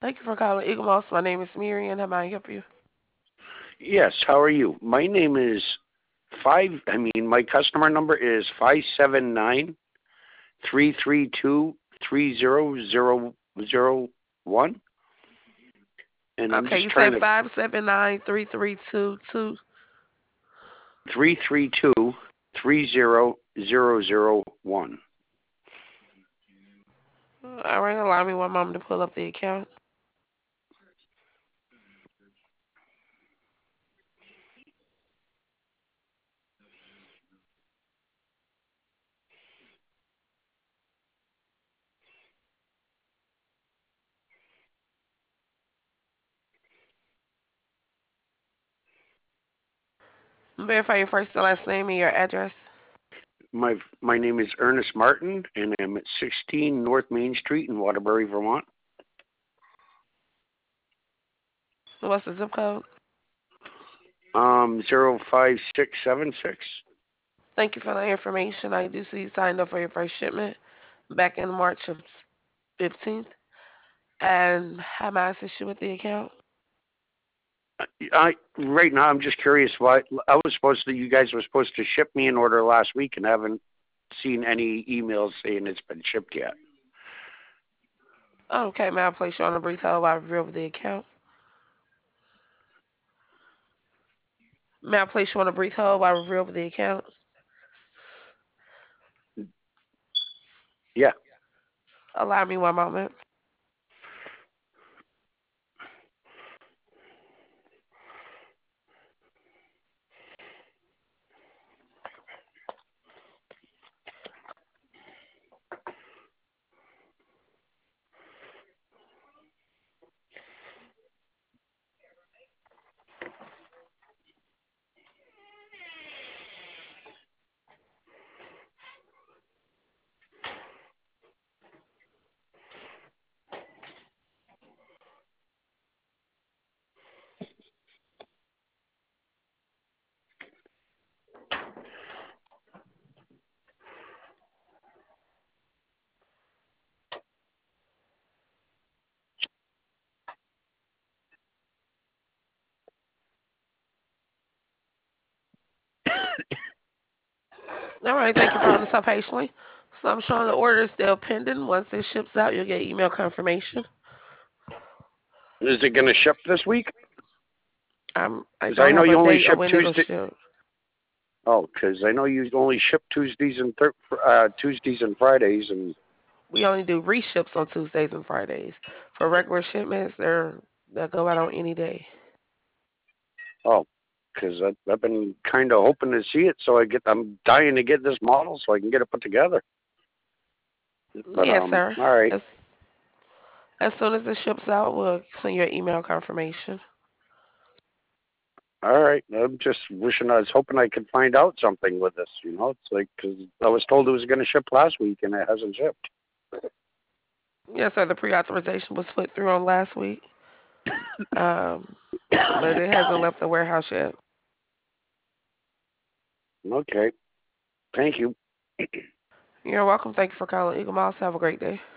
Thank you for calling Eagle Moss. My name is Miriam. How may I help you? Yes, how are you? My name is my customer number is 579-332-3001, and I'm Okay, just you say trying to 579-332-2. 332-30001. All right, allow me one moment to pull up the account. Verify your first and last name and your address. My name is Ernest Martin, and I'm at 16 North Main Street in Waterbury, Vermont. What's the zip code? 05676. Thank you for the information. I do see you signed up for your first shipment back in March of 15th. And how may I assist you with the account? I right now I'm just curious why you guys were supposed to ship me an order last week and haven't seen any emails saying it's been shipped yet. Okay, may I place you on a brief hold while I review the account? May I place you on a brief hold while I review the account? Yeah. Allow me one moment. All right, thank you for holding so patiently. So I'm showing the order is still pending. Once it ships out, you'll get email confirmation. Is it going to ship this week? I Because don't I know have a you only date of ship when it'll Tuesday. ship. Oh, because I know you only ship Tuesdays and Fridays, and We only do reships on Tuesdays and Fridays. For regular shipments, they'll go out on any day. oh, because I've been kind of hoping to see it, so I'm dying to get this model so I can get it put together. But Yes, sir. all right. As soon as it ships out, we'll send you an email confirmation. All right. I'm just wishing I was hoping I could find out something with this. It's like because I was told it was going to ship last week and it hasn't shipped. Yes, sir. The pre-authorization was put through on last week, um, but it hasn't left the warehouse yet. Okay. Thank you. You're welcome. Thank you for calling Eagle Mouse. Have a great day.